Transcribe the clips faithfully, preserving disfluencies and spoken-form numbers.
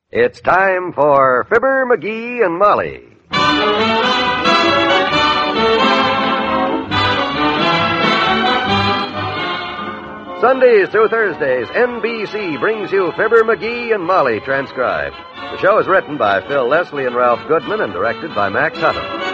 It's time for Fibber, McGee, and Molly. Sundays through Thursdays, N B C brings you Fibber, McGee, and Molly transcribed. The show is written by Phil Leslie and Ralph Goodman and directed by Max Hutton.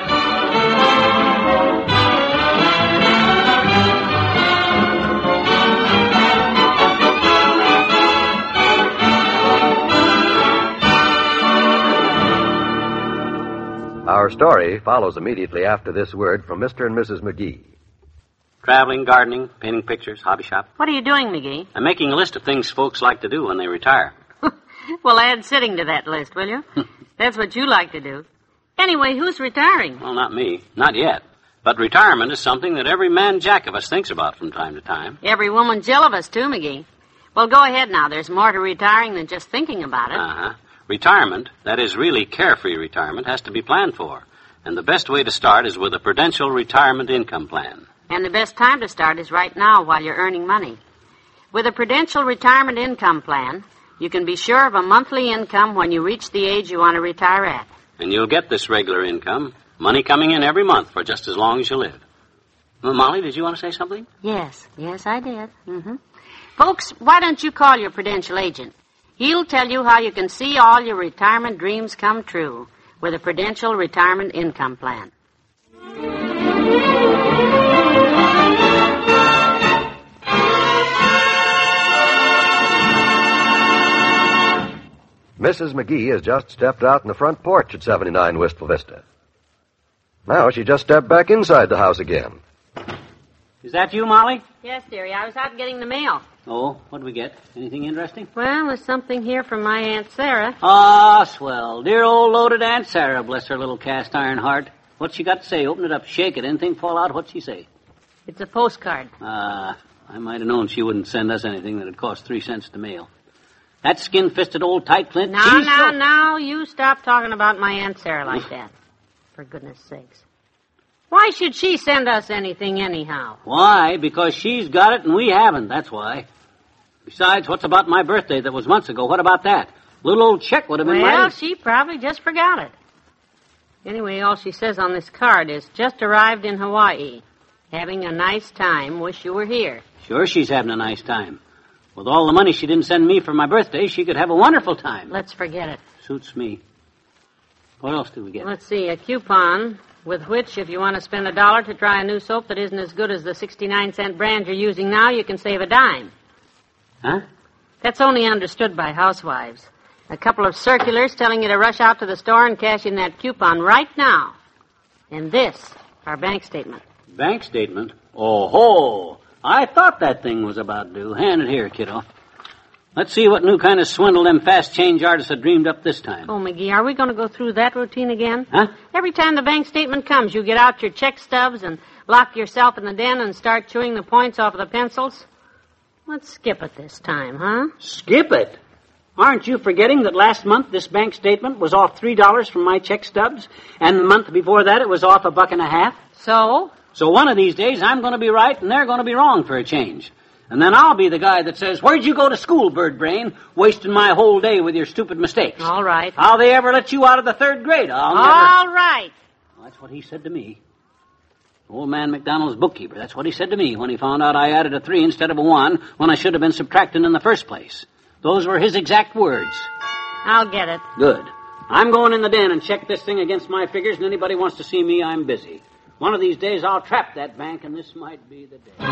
Our story follows immediately after this word from Mister and Missus McGee. Traveling, gardening, painting pictures, hobby shop. What are you doing, McGee? I'm making a list of things folks like to do when they retire. Well, add sitting to that list, will you? That's what you like to do. Anyway, who's retiring? Well, not me. Not yet. But retirement is something that every man jack of us thinks about from time to time. Every woman Jill of us, too, McGee. Well, go ahead now. There's more to retiring than just thinking about it. Uh-huh. Retirement, that is really carefree retirement, has to be planned for. And the best way to start is with a Prudential Retirement Income Plan. And the best time to start is right now while you're earning money. With a Prudential Retirement Income Plan, you can be sure of a monthly income when you reach the age you want to retire at. And you'll get this regular income, money coming in every month for just as long as you live. Well, Molly, did you want to say something? Yes, yes, I did. Mm-hmm. Folks, why don't you call your Prudential agent? He'll tell you how you can see all your retirement dreams come true with a Prudential Retirement Income Plan. Missus McGee has just stepped out on the front porch at seventy-nine Wistful Vista. Now she just stepped back inside the house again. Is that you, Molly? Yes, dearie. I was out getting the mail. Oh, what did we get? Anything interesting? Well, there's something here from my Aunt Sarah. Ah, swell. Dear old loaded Aunt Sarah, bless her little cast iron heart. What's she got to say? Open it up, shake it. Anything fall out? What'd she say? It's a postcard. Ah, I might have known she wouldn't send us anything that'd cost three cents to mail. That skin-fisted old tight Clint... Now, now, so... now, you stop talking about my Aunt Sarah like that. For goodness sakes. Why should she send us anything anyhow? Why? Because she's got it and we haven't, that's why. Besides, what's about my birthday that was months ago? What about that? Little old check would have been Well, mighty... she probably just forgot it. Anyway, all she says on this card is, just arrived in Hawaii. Having a nice time. Wish you were here. Sure she's having a nice time. With all the money she didn't send me for my birthday, she could have a wonderful time. Let's forget it. Suits me. What else do we get? Let's see, a coupon with which, if you want to spend a dollar to try a new soap that isn't as good as the sixty-nine cent brand you're using now, you can save a dime. Huh? That's only understood by housewives. A couple of circulars telling you to rush out to the store and cash in that coupon right now. And this, our bank statement. Bank statement? Oh, ho! I thought that thing was about due. Hand it here, kiddo. Let's see what new kind of swindle them fast change artists have dreamed up this time. Oh, McGee, are we going to go through that routine again? Huh? Every time the bank statement comes, you get out your check stubs and lock yourself in the den and start chewing the points off of the pencils? Let's skip it this time, huh? Skip it? Aren't you forgetting that last month this bank statement was off three dollars from my check stubs, and the month before that it was off a buck and a half? So? So one of these days I'm going to be right and they're going to be wrong for a change. And then I'll be the guy that says, where'd you go to school, bird brain, wasting my whole day with your stupid mistakes? All right. How'll they ever let you out of the third grade? I'll never... All right. Well, that's what he said to me. Old man McDonald's bookkeeper, that's what he said to me when he found out I added a three instead of a one when I should have been subtracting in the first place. Those were his exact words. I'll get it. Good. I'm going in the den and check this thing against my figures, and anybody wants to see me, I'm busy. One of these days I'll trap that bank, and this might be the day.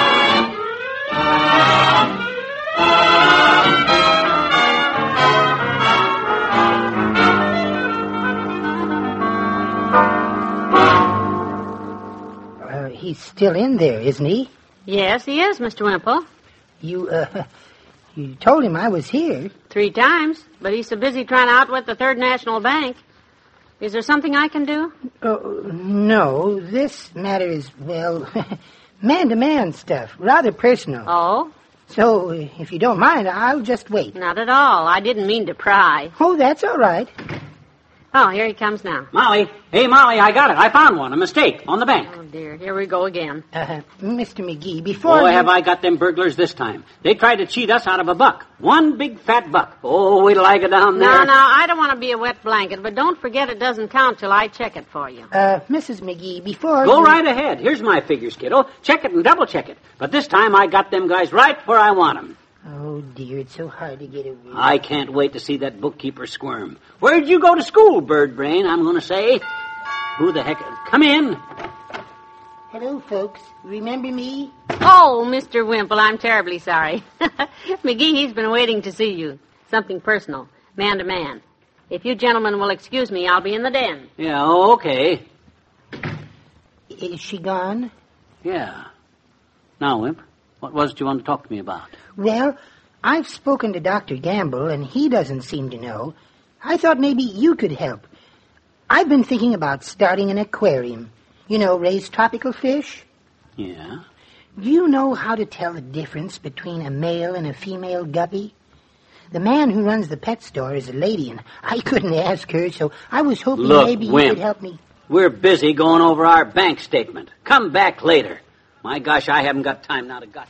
Uh, he's still in there, isn't he? Yes, he is, Mister Wimple. You, uh, you told him I was here. Three times, but he's so busy trying to outwit the Third National Bank. Is there something I can do? Oh, no. This matter is, well, man-to-man stuff. Rather personal. Oh? So, if you don't mind, I'll just wait. Not at all. I didn't mean to pry. Oh, that's all right. Oh, here he comes now. Molly. Hey, Molly, I got it. I found one. A mistake on the bank. Oh, dear. Here we go again. Uh, Mister McGee, before Boy, you... have I got them burglars this time. They tried to cheat us out of a buck. One big fat buck. Oh, wait till I get down there. No, no, I don't want to be a wet blanket, but don't forget it doesn't count till I check it for you. Uh, Missus McGee, before Go you... right ahead. Here's my figures, kiddo. Check it and double check it. But this time I got them guys right where I want them. Oh, dear, it's so hard to get away. I can't wait to see that bookkeeper squirm. Where'd you go to school, Bird Brain, I'm going to say? Who the heck... Come in. Hello, folks. Remember me? Oh, Mister Wimple, I'm terribly sorry. McGee, he's been waiting to see you. Something personal, man to man. If you gentlemen will excuse me, I'll be in the den. Yeah, okay. Is she gone? Yeah. Now, Wimp, what was it you wanted to talk to me about? Well, I've spoken to Doctor Gamble, and he doesn't seem to know. I thought maybe you could help. I've been thinking about starting an aquarium. You know, raise tropical fish. Yeah? Do you know how to tell the difference between a male and a female guppy? The man who runs the pet store is a lady, and I couldn't ask her, so I was hoping Look, maybe you Wimp, could help me. We're busy going over our bank statement. Come back later. My gosh, I haven't got time now to gut.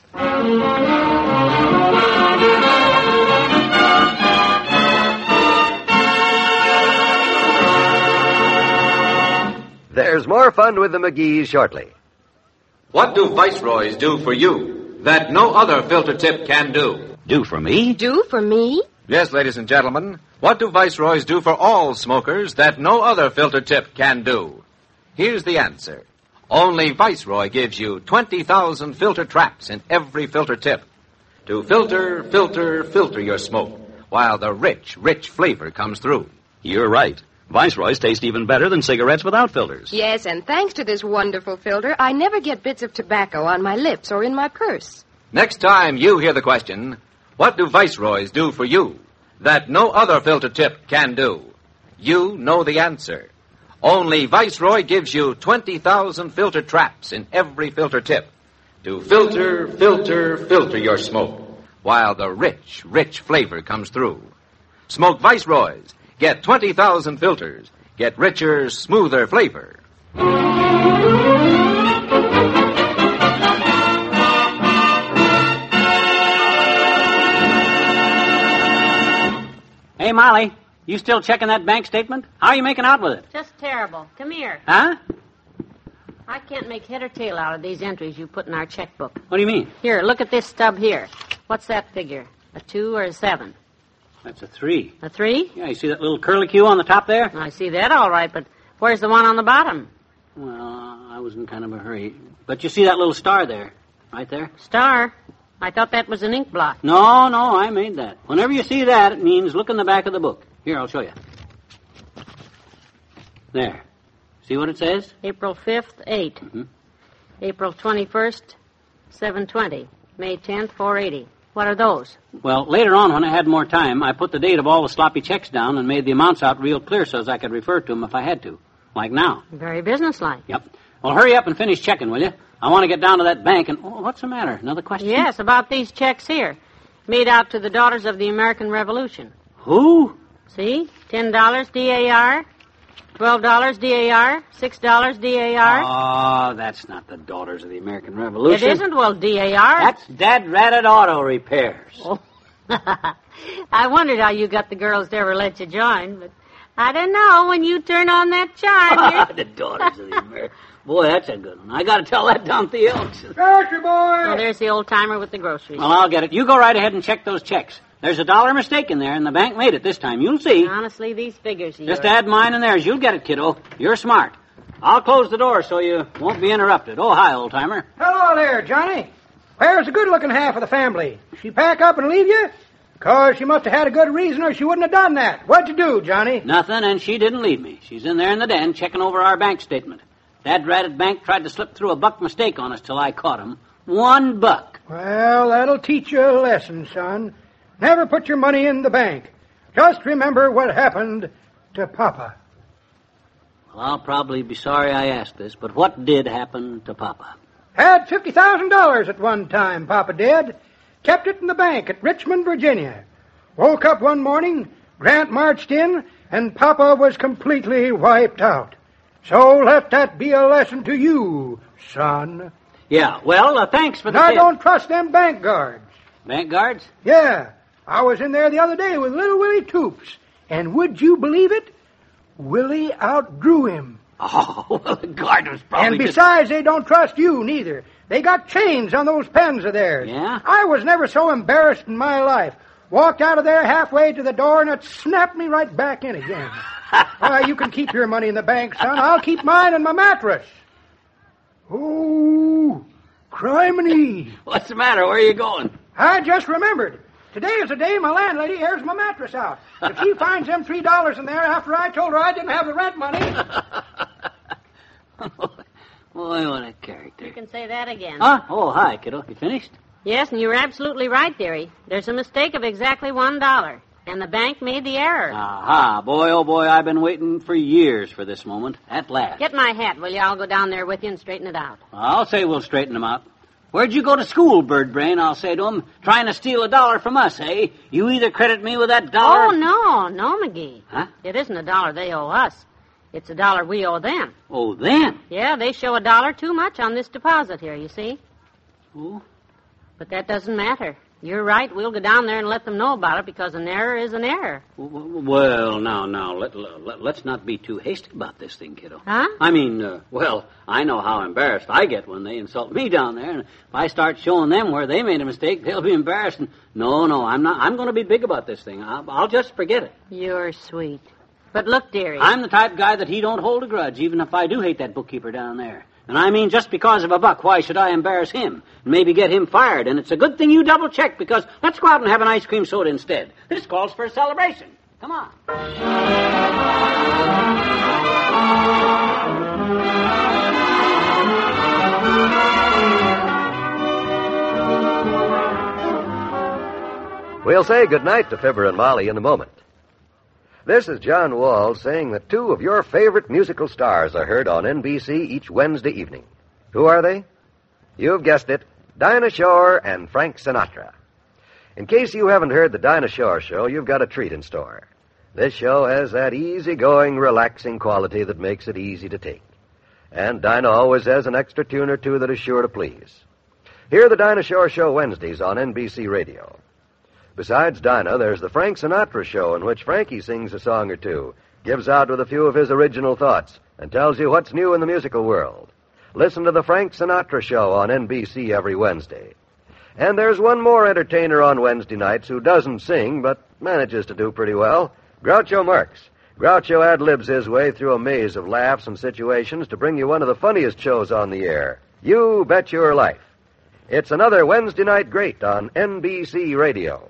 There's more fun with the McGees shortly. What do viceroys do for you that no other filter tip can do? Do for me? Do for me? Yes, ladies and gentlemen, what do viceroys do for all smokers that no other filter tip can do? Here's the answer. Only Viceroy gives you twenty thousand filter traps in every filter tip to filter, filter, filter your smoke while the rich, rich flavor comes through. You're right. Viceroys taste even better than cigarettes without filters. Yes, and thanks to this wonderful filter, I never get bits of tobacco on my lips or in my purse. Next time you hear the question, what do Viceroys do for you that no other filter tip can do? You know the answer. Only Viceroy gives you twenty thousand filter traps in every filter tip to filter, filter, filter your smoke while the rich, rich flavor comes through. Smoke Viceroys. Get twenty thousand filters. Get richer, smoother flavor. Hey, Molly, you still checking that bank statement? How are you making out with it? Just terrible. Come here. Huh? I can't make head or tail out of these entries you put in our checkbook. What do you mean? Here, look at this stub here. What's that figure? A two or a seven? That's a three. A three? Yeah, you see that little curlicue on the top there? I see that all right, but where's the one on the bottom? Well, I was in kind of a hurry. But you see that little star there? Right there? Star. I thought that was an ink blot. No, no, I made that. Whenever you see that, it means look in the back of the book. Here, I'll show you. There. See what it says? April fifth, eight. Mm-hmm. April twenty-first, seven twenty. May tenth, four eighty. What are those? Well, later on, when I had more time, I put the date of all the sloppy checks down and made the amounts out real clear so as I could refer to them if I had to. Like now. Very businesslike. Yep. Well, hurry up and finish checking, will you? I want to get down to that bank and... Oh, what's the matter? Another question? Yes, about these checks here. Made out to the Daughters of the American Revolution. Who? See? Ten dollars D A R, twelve dollars D A R, six dollars D A R. Oh, that's not the Daughters of the American Revolution. It isn't, well, D A R. That's Dad-ratted Auto Repairs. Oh. I wondered how you got the girls to ever let you join, but I don't know when you turn on that chime. The Daughters of the American... Boy, that's a good one. I got to tell that down at the Elks. Grocery boy! Oh, there's the old-timer with the groceries. Well, I'll get it. You go right ahead and check those checks. There's a dollar mistake in there, and the bank made it this time. You'll see. Honestly, these figures of Just yours. add mine and theirs. You'll get it, kiddo. You're smart. I'll close the door so you won't be interrupted. Oh, hi, old-timer. Hello there, Johnny. Where's the good-looking half of the family? She pack up and leave you? Because she must have had a good reason or she wouldn't have done that. What'd you do, Johnny? Nothing, and she didn't leave me. She's in there in the den checking over our bank statement. That ratted bank tried to slip through a buck mistake on us till I caught him. One buck. Well, that'll teach you a lesson, son. Never put your money in the bank. Just remember what happened to Papa. Well, I'll probably be sorry I asked this, but what did happen to Papa? Had fifty thousand dollars at one time, Papa did. Kept it in the bank at Richmond, Virginia. Woke up one morning, Grant marched in, and Papa was completely wiped out. So let that be a lesson to you, son. Yeah, well, uh, thanks for the Now, tip. don't trust them bank guards. Bank guards? Yeah, I was in there the other day with little Willie Toops, and would you believe it? Willie outdrew him. Oh, well, the guard was probably And just- besides, they don't trust you, neither. They got chains on those pens of theirs. Yeah? I was never so embarrassed in my life. Walked out of there halfway to the door, and it snapped me right back in again. Why, you can keep your money in the bank, son. I'll keep mine in my mattress. Oh, criminy. What's the matter? Where are you going? I just remembered. Today is the day my landlady airs my mattress out. If she finds them three dollars in there after I told her I didn't have the rent money... Boy, what a character. You can say that again. Huh? Oh, hi, kiddo. You finished? Yes, and you were absolutely right, dearie. There's a mistake of exactly one dollar, and the bank made the error. Aha. Boy, oh, boy, I've been waiting for years for this moment. At last. Get my hat, will you? I'll go down there with you and straighten it out. I'll say we'll straighten them out. Where'd you go to school, Bird Brain? I'll say to him. Trying to steal a dollar from us, eh? You either credit me with that dollar... Oh, no, no, McGee. Huh? It isn't a dollar they owe us. It's a dollar we owe them. Oh, them? Yeah, they show a dollar too much on this deposit here, you see. Oh? But that doesn't matter. You're right. We'll go down there and let them know about it because an error is an error. Well, now, now, let, let, let's not be too hasty about this thing, kiddo. Huh? I mean, uh, well, I know how embarrassed I get when they insult me down there, and if I start showing them where they made a mistake, they'll be embarrassed. And no, no, I'm not. I'm going to be big about this thing. I'll, I'll just forget it. You're sweet. But look, dearie. I'm the type of guy that he don't hold a grudge, even if I do hate that bookkeeper down there. And I mean, just because of a buck, why should I embarrass him and maybe get him fired? And it's a good thing you double-check, because let's go out and have an ice cream soda instead. This calls for a celebration. Come on. We'll say goodnight to Fibber and Molly in a moment. This is John Wall saying that two of your favorite musical stars are heard on N B C each Wednesday evening. Who are they? You've guessed it, Dinah Shore and Frank Sinatra. In case you haven't heard the Dinah Shore Show, you've got a treat in store. This show has that easygoing, relaxing quality that makes it easy to take. And Dinah always has an extra tune or two that is sure to please. Hear the Dinah Shore Show Wednesdays on N B C Radio. Besides Dinah, there's the Frank Sinatra Show, in which Frankie sings a song or two, gives out with a few of his original thoughts, and tells you what's new in the musical world. Listen to the Frank Sinatra Show on N B C every Wednesday. And there's one more entertainer on Wednesday nights who doesn't sing, but manages to do pretty well, Groucho Marx. Groucho ad-libs his way through a maze of laughs and situations to bring you one of the funniest shows on the air, You Bet Your Life. It's another Wednesday night great on N B C Radio.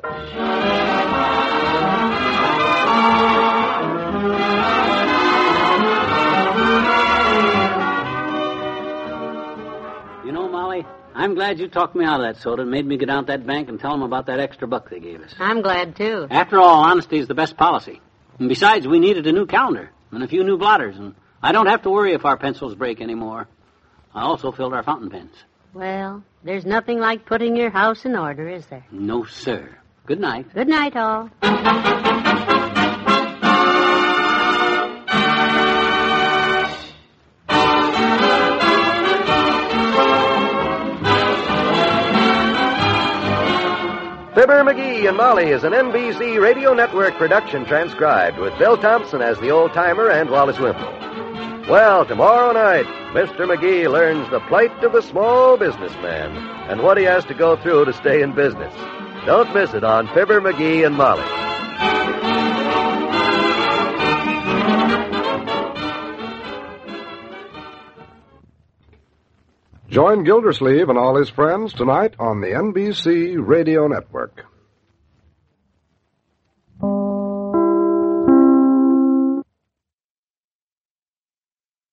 You know, Molly, I'm glad you talked me out of that soda and made me get down to that bank and tell them about that extra buck they gave us. I'm glad, too. After all, honesty is the best policy. And besides, we needed a new calendar and a few new blotters, and I don't have to worry if our pencils break anymore. I also filled our fountain pens. Well, there's nothing like putting your house in order, is there? No, sir. Good night. Good night, all. Fibber, McGee, and Molly is an N B C Radio Network production transcribed with Bill Thompson as the old-timer and Wallace Wimple. Well, tomorrow night, Mister McGee learns the plight of the small businessman and what he has to go through to stay in business. Don't miss it on Fibber, McGee, and Molly. Join Gildersleeve and all his friends tonight on the N B C Radio Network.